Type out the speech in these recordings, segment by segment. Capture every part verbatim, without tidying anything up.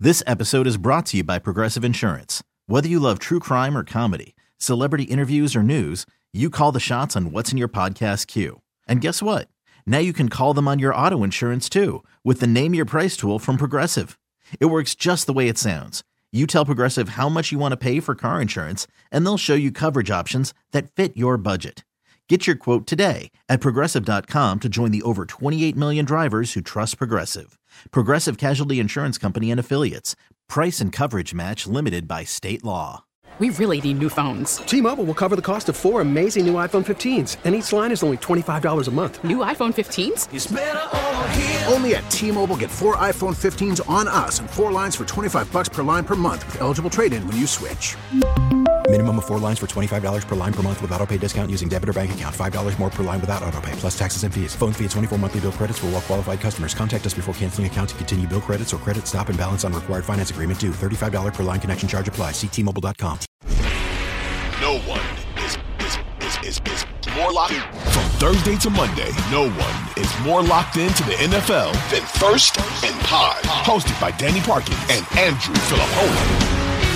This episode is brought to you by Progressive Insurance. Whether you love true crime or comedy, celebrity interviews or news, you call the shots on what's in your podcast queue. And guess what? Now you can call them on your auto insurance too with the Name Your Price tool from Progressive. It works just the way it sounds. You tell Progressive how much you want to pay for car insurance, and they'll show you coverage options that fit your budget. Get your quote today at progressive dot com to join the over twenty-eight million drivers who trust Progressive. Progressive Casualty Insurance Company and Affiliates. Price and coverage match limited by state law. We really need new phones. T-Mobile will cover the cost of four amazing new iPhone fifteens, and each line is only twenty-five dollars a month. New iPhone fifteens? It's better over here. Only at T-Mobile, get four iPhone fifteens on us and four lines for twenty-five bucks per line per month with eligible trade-in when you switch. Minimum of four lines for twenty-five dollars per line per month with autopay discount using debit or bank account. five dollars more per line without autopay, plus taxes and fees. Phone fee at twenty-four monthly bill credits for well-qualified customers. Contact us before canceling account to continue bill credits or credit stop and balance on required finance agreement due. thirty-five dollars per line connection charge applies. See T Mobile dot com. No one is, is, is, is, is more locked from Thursday to Monday. No one is more locked into the N F L than First and Pod, hosted by Danny Parkins and Andrew Filippone.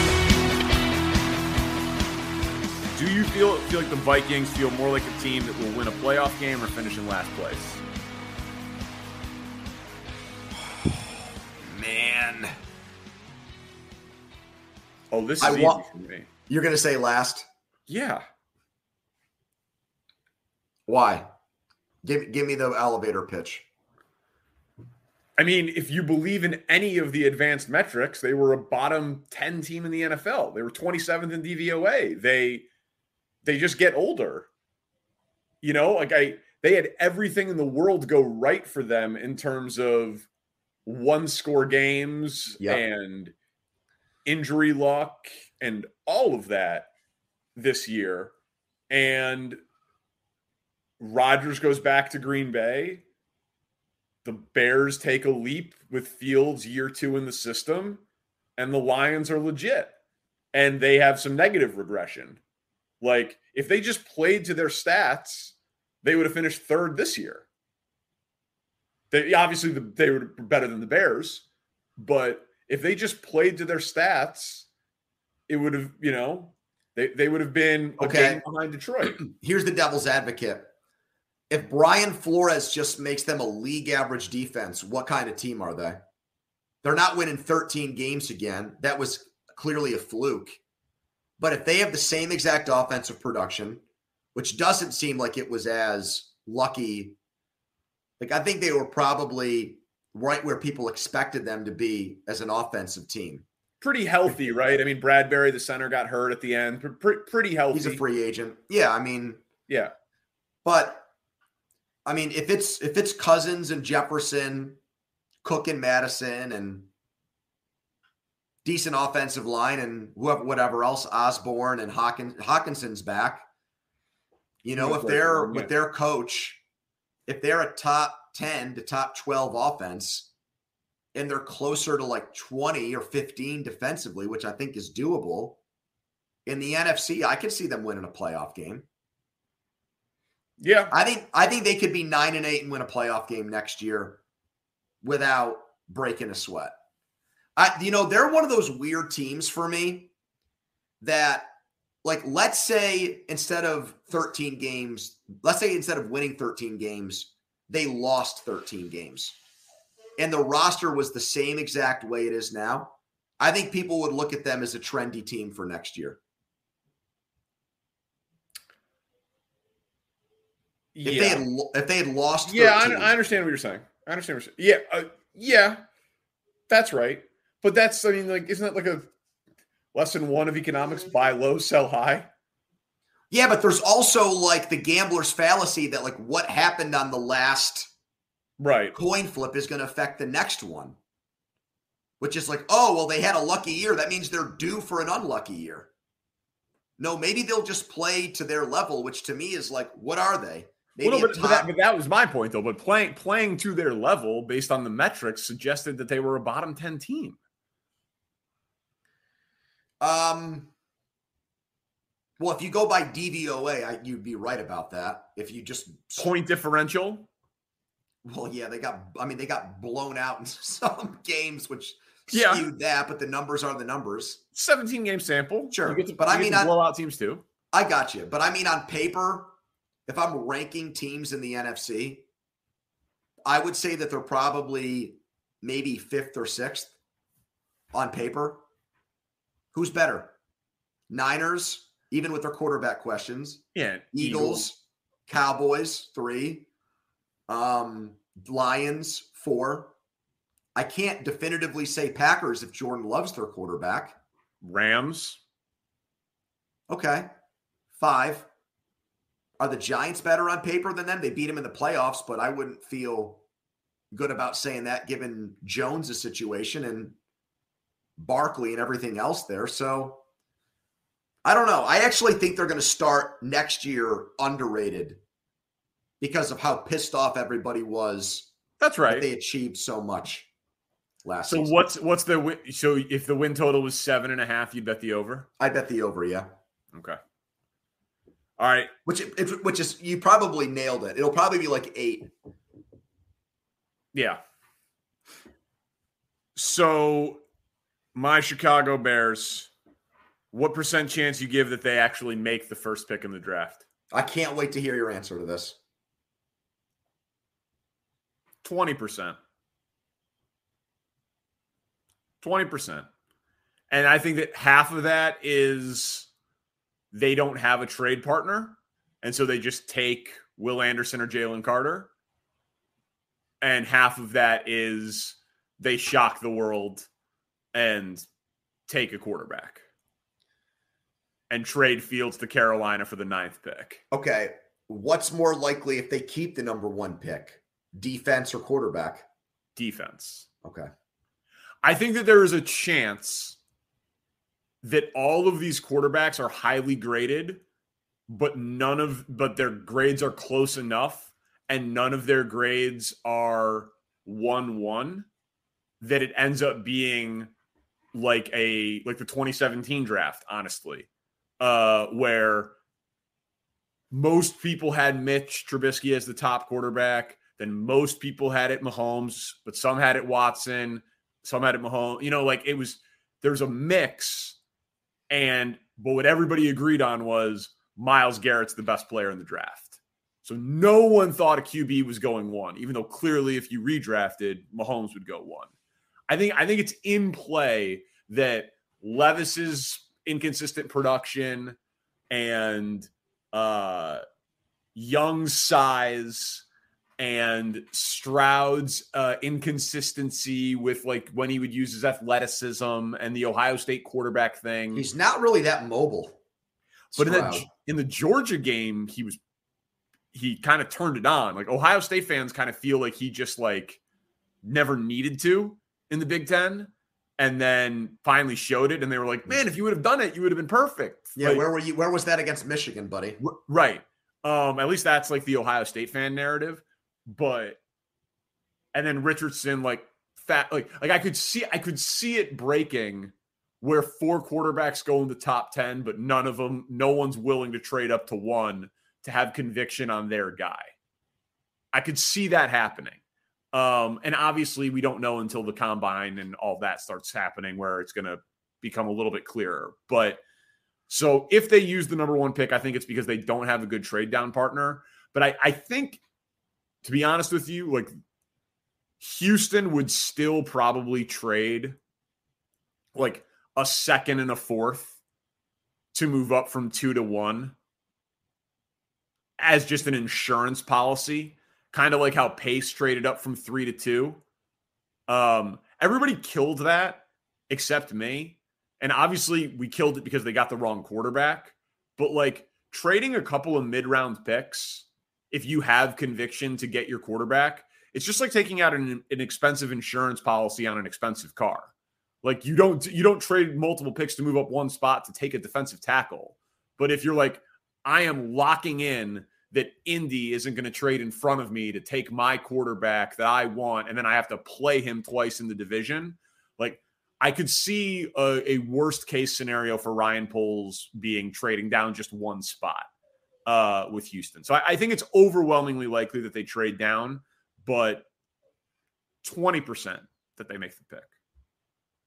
Do you feel feel like the Vikings feel more like a team that will win a playoff game or finish in last place? Man. Oh, this is I easy wa- for me. You're going to say last? Yeah. Why? Give give me the elevator pitch. I mean, if you believe in any of the advanced metrics, they were a bottom ten team in the N F L. They were twenty-seventh in D V O A. They they just get older. You know, like I they had everything in the world go right for them in terms of one score games Yep. and injury luck and all of that this year. And Rodgers goes back to Green Bay. The Bears take a leap with Fields year two in the system, and the Lions are legit. And they have some negative regression. Like, if they just played to their stats, they would have finished third this year. They obviously the, they were better than the Bears, but if they just played to their stats, it would have, you know, they, they would have been a Okay. game behind Detroit. Here's the devil's advocate. If Brian Flores just makes them a league average defense, what kind of team are they? They're not winning thirteen games again. That was clearly a fluke. But if they have the same exact offensive production, which doesn't seem like it was as lucky, like I think they were probably right where people expected them to be as an offensive team. Pretty healthy, right? I mean, Bradbury, the center, got hurt at the end. Pretty, pretty healthy. He's a free agent. Yeah, I mean, Yeah. but I mean, if it's if it's Cousins and Jefferson, Cook and Madison, and decent offensive line, and whoever, whatever else, Osborne and Hawkins, Hawkinson's back. You know, if they're with their coach, if they're a top ten to top twelve offense, and they're closer to like twenty or fifteen defensively, which I think is doable in the N F C, I could see them winning a playoff game. Yeah. I think I think they could be nine and eight and win a playoff game next year without breaking a sweat. I, you know, they're one of those weird teams for me that, like, let's say instead of thirteen games, let's say instead of winning thirteen games, they lost thirteen games, and the roster was the same exact way it is now. I think people would look at them as a trendy team for next year. If yeah. they had if they had lost, Yeah, I, thirteen, I understand what you're saying. I understand what you're saying. Yeah, uh, yeah, that's right. But that's, I mean, like, isn't that like a lesson one of economics? Buy low, sell high. yeah, but there's also like the gambler's fallacy that like what happened on the last Right. coin flip is going to affect the next one, which is like, oh, well, they had a lucky year. That means they're due for an unlucky year. No, maybe they'll just play to their level, which to me is like, what are they? Maybe Well, no, a but, top- but, that, but that was my point, though. But playing playing to their level based on the metrics suggested that they were a bottom ten team. Um, well, if you go by D V O A, I, you'd be right about that. If you just Point differential. well, yeah, they got. I mean, they got blown out in some games, which yeah. skewed that, but the numbers are the numbers. seventeen game sample. Sure. You get to, but you I mean, get to on, blow out teams too. I got you. But I mean, on paper, if I'm ranking teams in the N F C, I would say that they're probably maybe fifth or sixth on paper. Who's better? Niners, even with their quarterback questions. Yeah. Eagles, Eagles. Cowboys, three. Um, Lions, four. I can't definitively say Packers if Jordan Love's their quarterback. Rams. Okay. Five. Are the Giants better on paper than them? They beat them in the playoffs, but I wouldn't feel good about saying that given Jones' situation and Barkley and everything else there. So I don't know. I actually think they're going to start next year underrated because of how pissed off everybody was. That's right. That they achieved so much last so season. what's what's the win? So if the win total was seven and a half, you'd bet the over? I bet the over, yeah. Okay. All right. Which which is you probably nailed it. It'll probably be like eight. Yeah. So my Chicago Bears, what percent chance you give that they actually make the first pick in the draft? I can't wait to hear your answer to this. twenty percent. twenty percent. And I think that half of that is they don't have a trade partner, and so they just take Will Anderson or Jalen Carter. And half of that is they shock the world and take a quarterback and trade Fields to Carolina for the ninth pick. Okay. What's more likely if they keep the number one pick? Defense or quarterback? Defense. Okay. I think that there is a chance that all of these quarterbacks are highly graded, but none of but their grades are close enough and none of their grades are one one that it ends up being like a like the twenty seventeen draft, honestly, uh, where most people had Mitch Trubisky as the top quarterback. Then most people had it Mahomes, but some had it Watson, some had it Mahomes. You know, like it was, there's a mix. And, but what everybody agreed on was Myles Garrett's the best player in the draft. So no one thought a Q B was going one, even though clearly if you redrafted, Mahomes would go one. I think, I think it's in play that Levis's inconsistent production and uh, Young's size and Stroud's uh, inconsistency with like when he would use his athleticism and the Ohio State quarterback thing. He's not really that mobile. But in Stroud. the, in the Georgia game, he was, he kind of turned it on. Like Ohio State fans kind of feel like he just like never needed to in the Big Ten and then finally showed it. And they were like, man, if you would have done it, you would have been perfect. Yeah. Like, where were you? Where was that against Michigan, buddy? Right. Um, at least that's like the Ohio State fan narrative. But, and then Richardson, like fat, like, like I could see, I could see it breaking where four quarterbacks go in the top ten, but none of them, no one's willing to trade up to one to have conviction on their guy. I could see that happening. Um, and obviously we don't know until the combine and all that starts happening where it's going to become a little bit clearer. But so if they use the number one pick, I think it's because they don't have a good trade down partner. But I, I think, to be honest with you, like Houston would still probably trade like a second and a fourth to move up from two to one as just an insurance policy, kind of like how Pace traded up from three to two. Um, everybody killed that except me. And obviously we killed it because they got the wrong quarterback. But like trading a couple of mid-round picks, if you have conviction to get your quarterback, it's just like taking out an, an expensive insurance policy on an expensive car. Like you don't, you don't trade multiple picks to move up one spot to take a defensive tackle. But if you're like, I am locking in that Indy isn't going to trade in front of me to take my quarterback that I want, and then I have to play him twice in the division. Like I could see a, a worst case scenario for Ryan Poles being trading down just one spot. Uh, with Houston. So I, I think it's overwhelmingly likely that they trade down, but twenty percent that they make the pick.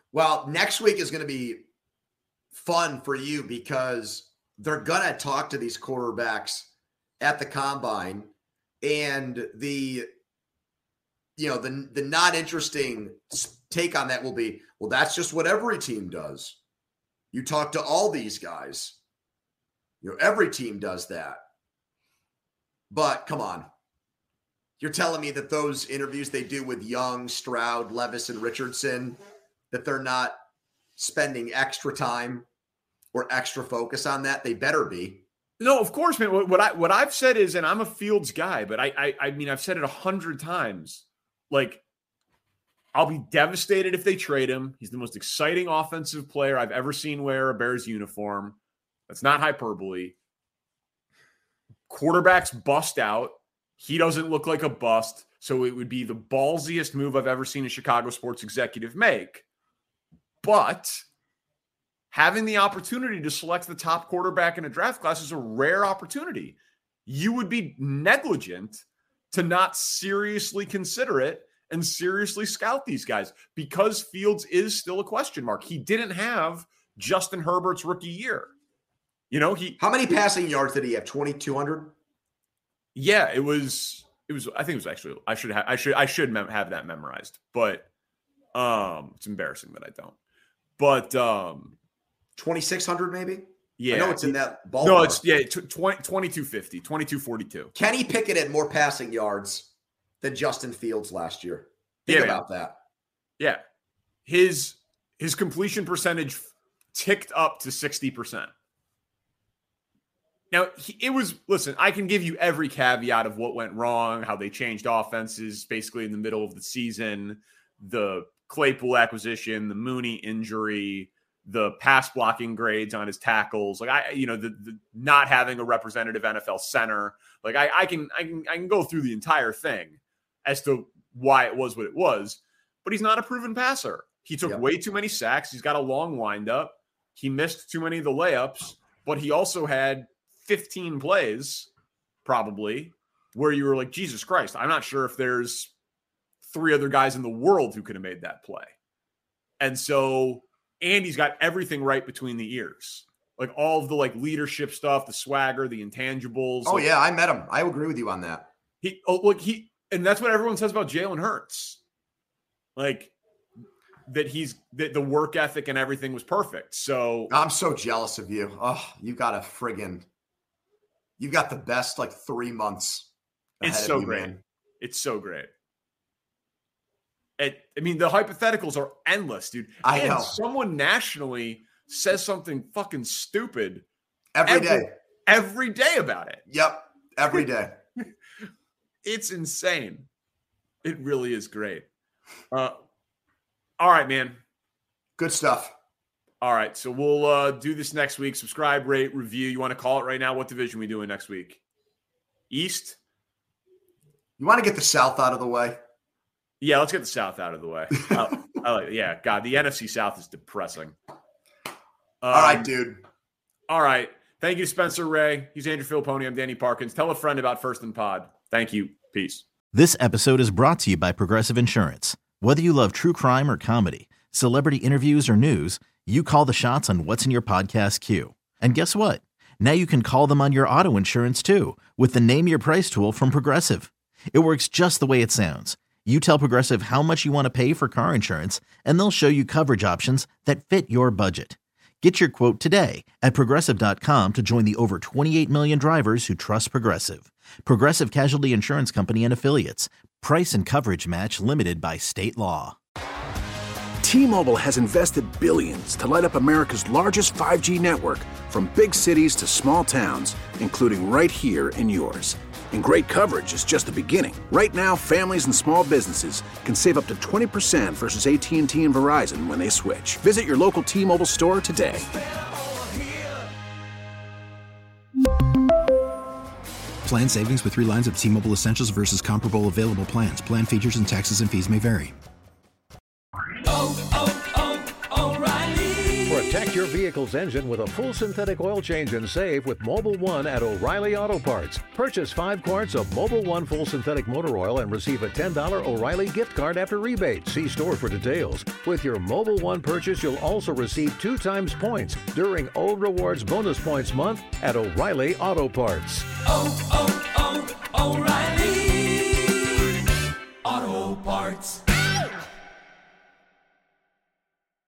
Well, next week is going to be fun for you because they're going to talk to these quarterbacks at the combine, and the, you know, the, the not interesting take on that will be, well, that's just what every team does. You talk to all these guys. You know, every team does that. But come on. You're telling me that those interviews they do with Young, Stroud, Levis, and Richardson, that they're not spending extra time or extra focus on that? They better be. No, of course, man. What, what I what I've said is, and I'm a Fields guy, but I I, I mean I've said it a hundred times. Like, I'll be devastated if they trade him. He's the most exciting offensive player I've ever seen wear a Bears uniform. That's not hyperbole. Quarterbacks bust out. He doesn't look like a bust, so it would be the ballsiest move I've ever seen a Chicago sports executive make. But having the opportunity to select the top quarterback in a draft class is a rare opportunity. You would be negligent to not seriously consider it and seriously scout these guys because Fields is still a question mark. He didn't have Justin Herbert's rookie year. You know, he how many passing yards did he have? twenty-two hundred? Yeah, it was. It was. I think it was actually. I should have. I should. I should mem- have that memorized. But um, it's embarrassing that I don't. But um, twenty-six hundred maybe. Yeah, I know it's in that ballpark. No, it's yeah, twenty, twenty-two fifty, twenty-two forty-two. Kenny Pickett had more passing yards than Justin Fields last year. Think yeah, about man. that. Yeah, his his completion percentage ticked up to sixty percent. Now, he, it was, listen, I can give you every caveat of what went wrong, how they changed offenses basically in the middle of the season, the Claypool acquisition, the Mooney injury, the pass blocking grades on his tackles, like I, you know, the, the not having a representative N F L center. Like I, I can, I can, I can go through the entire thing as to why it was what it was, but he's not a proven passer. He took yep. way too many sacks. He's got a long windup. He missed too many of the layups, but he also had fifteen plays probably where you were like, Jesus Christ, I'm not sure if there's three other guys in the world who could have made that play. And so Andy's got everything right between the ears, like all of the like leadership stuff, the swagger, the intangibles. Oh like, yeah. I met him. I agree with you on that. He, oh, look, he, and that's what everyone says about Jalen Hurts. Like that he's that the work ethic and everything was perfect. So I'm so jealous of you. Oh, you got a friggin', you got the best like three months. It's so you, great. Man. It's so great. It, I mean, the hypotheticals are endless, dude. I and know. Someone nationally says something fucking stupid every, every day. Every day about it. Yep. Every day. It's insane. It really is great. Uh, all right, man. Good stuff. All right, so we'll uh, do this next week. Subscribe, rate, review. You want to call it right now? What division are we doing next week? East? You want to get the South out of the way? Yeah, let's get the South out of the way. I, I like, yeah, God, the N F C South is depressing. Um, all right, dude. All right. Thank you to Spencer Ray. He's Andrew Filipponi. I'm Danny Parkins. Tell a friend about First and Pod. Thank you. Peace. This episode is brought to you by Progressive Insurance. Whether you love true crime or comedy, celebrity interviews or news, you call the shots on what's in your podcast queue. And guess what? Now you can call them on your auto insurance too with the Name Your Price tool from Progressive. It works just the way it sounds. You tell Progressive how much you want to pay for car insurance, and they'll show you coverage options that fit your budget. Get your quote today at Progressive dot com to join the over twenty-eight million drivers who trust Progressive. Progressive Casualty Insurance Company and Affiliates. Price and coverage match limited by state law. T-Mobile has invested billions to light up America's largest five G network, from big cities to small towns, including right here in yours. And great coverage is just the beginning. Right now, families and small businesses can save up to twenty percent versus A T and T and Verizon when they switch. Visit your local T-Mobile store today. Plan savings with three lines of T-Mobile Essentials versus comparable available plans. Plan features and taxes and fees may vary. Oh, oh, oh, O'Reilly. Protect your vehicle's engine with a full synthetic oil change and save with Mobil one at O'Reilly Auto Parts. Purchase five quarts of Mobil one full synthetic motor oil and receive a ten dollars O'Reilly gift card after rebate. See store for details. With your Mobil one purchase, you'll also receive two times points during O Rewards Bonus Points Month at O'Reilly Auto Parts. Oh, oh, oh, O'Reilly Auto Parts.